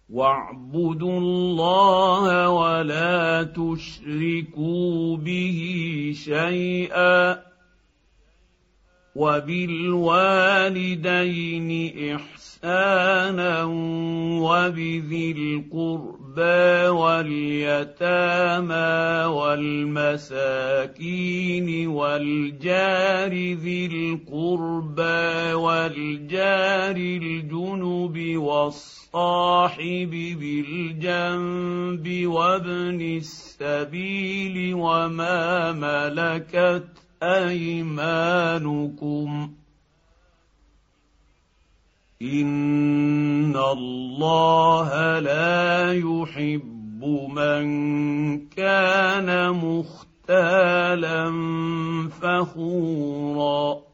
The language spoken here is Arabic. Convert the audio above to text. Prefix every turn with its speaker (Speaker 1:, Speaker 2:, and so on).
Speaker 1: واعبدوا الله ولا تشركوا به شيئا وبالوالدين إحسانا وبذي القربى واليتامى والمساكين والجار ذي القربى والجار الجنب والصاحب بالجنب وابن السبيل وما ملكت أيمانكم إن الله لا يحب من كان مختالا فخورا.